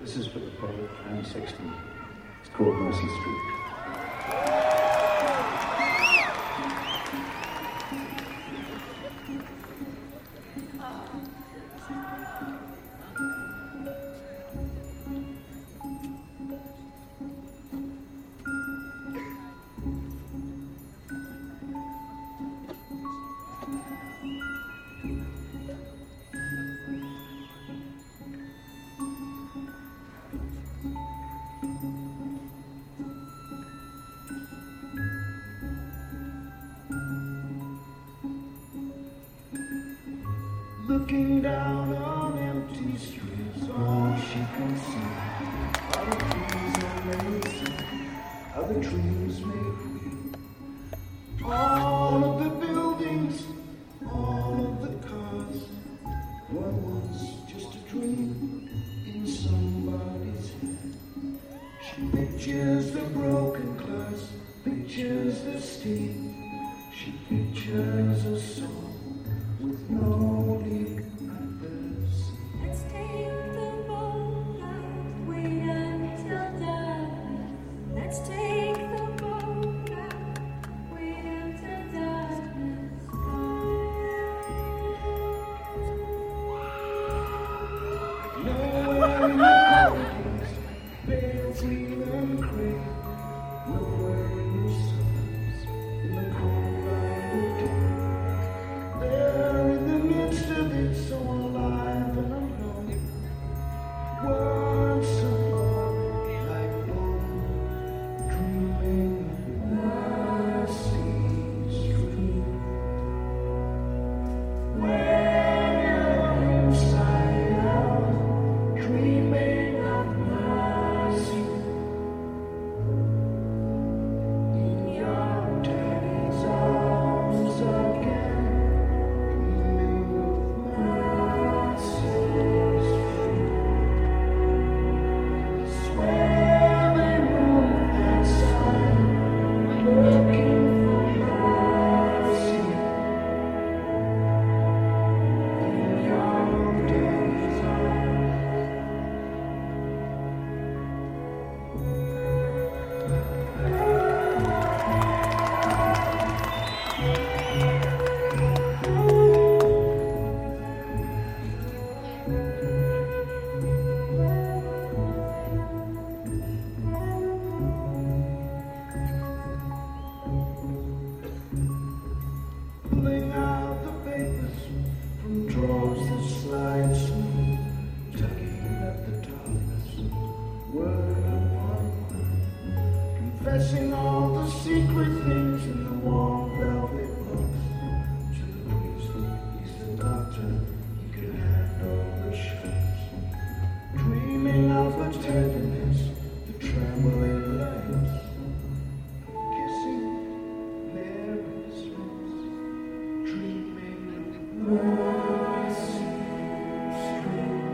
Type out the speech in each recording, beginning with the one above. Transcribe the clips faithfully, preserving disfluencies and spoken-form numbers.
This is for the poet Anne Sexton. It's called Mercy Street. Looking down on empty streets, all she can see are the trees are lazy, are the dreams made real. All of the buildings, all of the cars, were once just a dream in somebody's head. She pictures the broken glass, pictures the steam. She pictures a soul with no lead at the sea. Let's take the boat out, wait until darkness. Let's take the boat out, wait until darkness Nowhere in the corridors, pale green and grey. Nowhere in the suburbs, in the cold light of day. There in the midst of it, so alive and alone. Words so long, like bone, dreaming of mercy street. When you're inside out, dreaming of mercy. In your daddy's arms again, dreaming of mercy street. Swear they move that sign, looking for mercy. In your daddy's arms. Pulling out the papers from drawers that slide smooth, tugging at the darkness, word upon word, confessing all the secret things in the warm velvet box. To the priest, he's the doctor, he can handle the shots. Dreaming of the tenderness, the trembling legs, kissing Mary's lips. Dreaming of mercy street.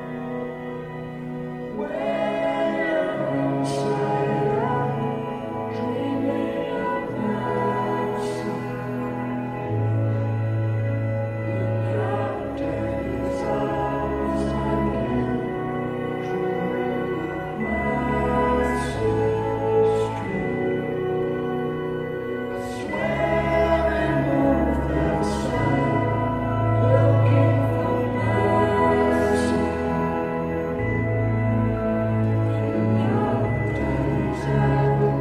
When you're inside out, dreaming of mercy. In your daddy's arms again, dreaming of mercy street. Swear they move that sign, looking for mercy. In your daddy's arms.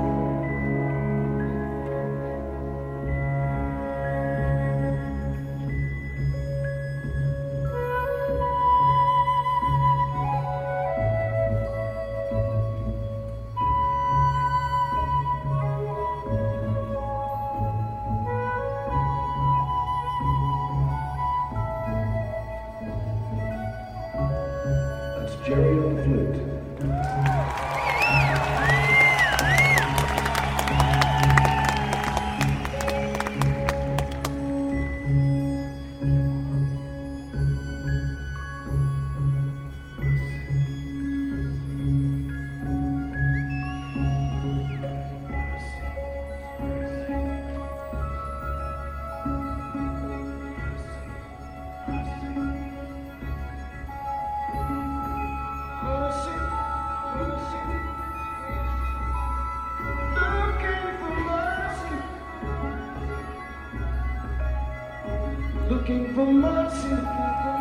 That's Jerry on the flute. Mercy. looking for mercy.